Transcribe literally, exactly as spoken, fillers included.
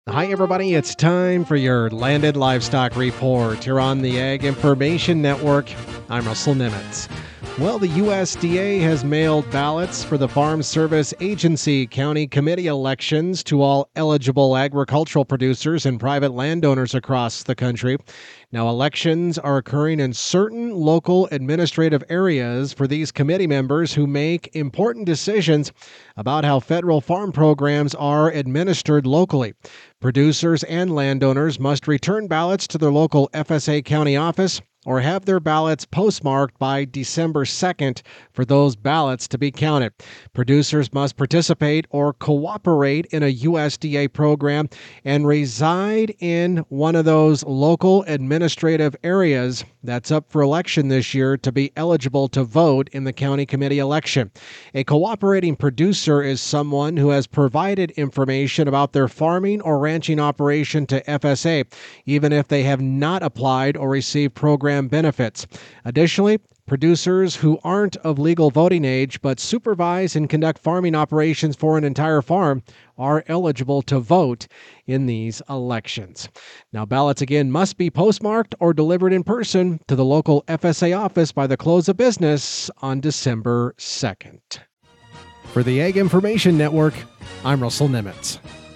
Hi, everybody. It's time for your Landed Livestock Report here on the Ag Information Network. I'm Russell Nimitz. Well, the U S D A has mailed ballots for the Farm Service Agency County Committee elections to all eligible agricultural producers and private landowners across the country. Now, elections are occurring in certain local administrative areas for these committee members who make important decisions about how federal farm programs are administered locally. Producers and landowners must return ballots to their local F S A county office or have their ballots postmarked by December second for those ballots to be counted. Producers must participate or cooperate in a U S D A program and reside in one of those local administrative areas that's up for election this year to be eligible to vote in the county committee election. A cooperating producer is someone who has provided information about their farming or ranching operation to F S A, even if they have not applied or received program benefits. Additionally, producers who aren't of legal voting age but supervise and conduct farming operations for an entire farm are eligible to vote in these elections. Now, ballots again must be postmarked or delivered in person to the local F S A office by the close of business on December second. For the Ag Information Network, I'm Russell Nimitz.